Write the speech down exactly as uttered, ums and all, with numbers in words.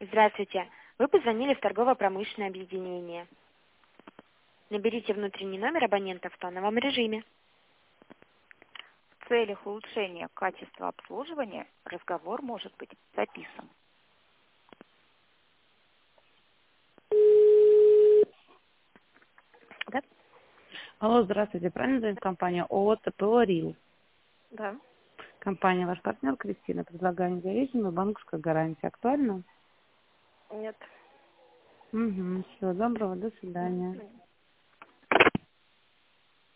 Здравствуйте. Вы позвонили в торгово-промышленное объединение. Наберите внутренний номер абонента в тоновом режиме. В целях улучшения качества обслуживания разговор может быть записан. Да? Алло, здравствуйте. Правильно звонит компания ООО ТПО «Рил»? Да. Компания «Ваш партнер» Кристина. Предлагаю независимую банковскую гарантию. Актуально? Нет. Угу. Всего доброго. До До свидания. свидания.